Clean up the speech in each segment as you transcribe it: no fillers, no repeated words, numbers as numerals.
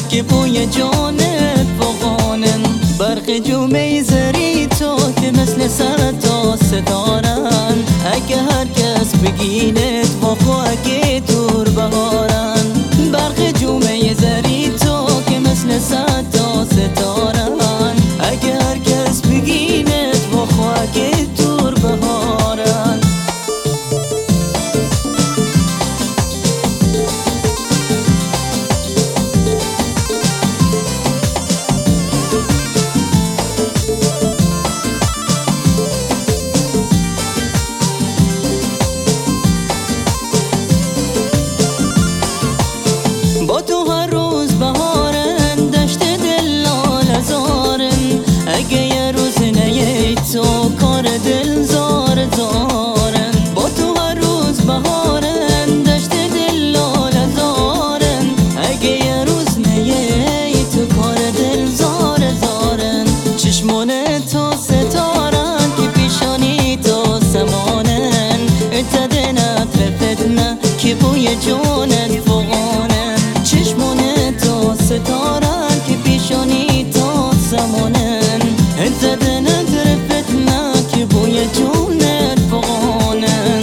که بوی جانت فوقانن. برق جومه زری تو که مثل سر تا ستارن. اگه هر کس بگینت با خو اگه دور بهارن. برق جومه زری تو که مثل سر تا ستارن. اگه هر کس بگینت با خو اگه دور بهارن. با تو هر روز بهارن، دشت دل لاله زارن. اگه یه روز نیای تو کار دل زار زارن. با تو هر روز بهارن، دشت دل لاله زارن. اگه یه روز نیای تو کار دل زار زارن. چشمون تو ستارن که پیشانی تو سمانن. اتدنت رفتنا که بوی جونت فوقانن. چشمون تو ستارن که پیشانی تو زمانن. زدنت رفتنا که بوی جونت فوقانن.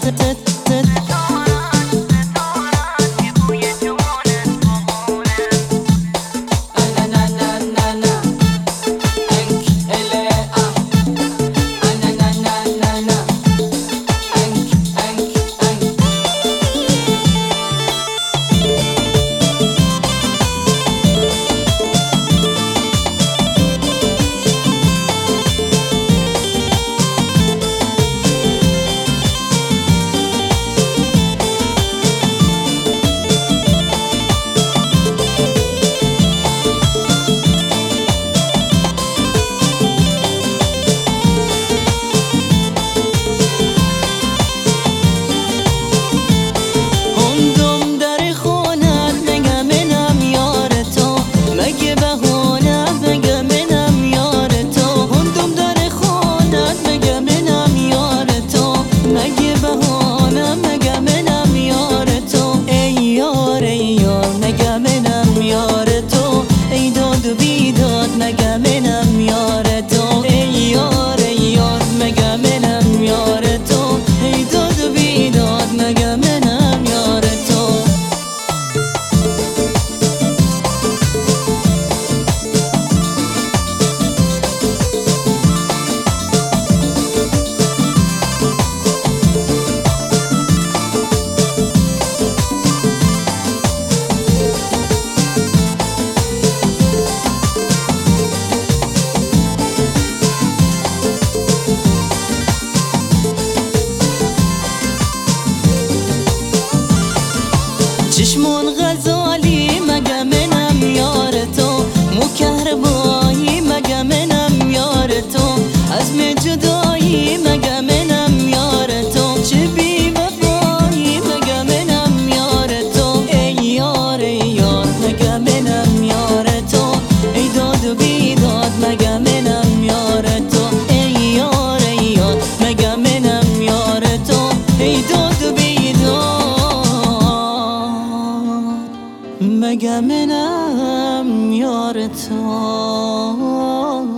چشمون غزالی مگه منم یار تو. مکهربایی مگه منم یار تو. عزم جدایی مگه منم یار تو. چه بی وفایی مگه منم یار تو. ای یار ای یار مگه منم یار تو. ای داد و بیداد مگه منم یار تو. ای یار ای یار مگه منم یار تو. ای داد و مگه منم یار تو.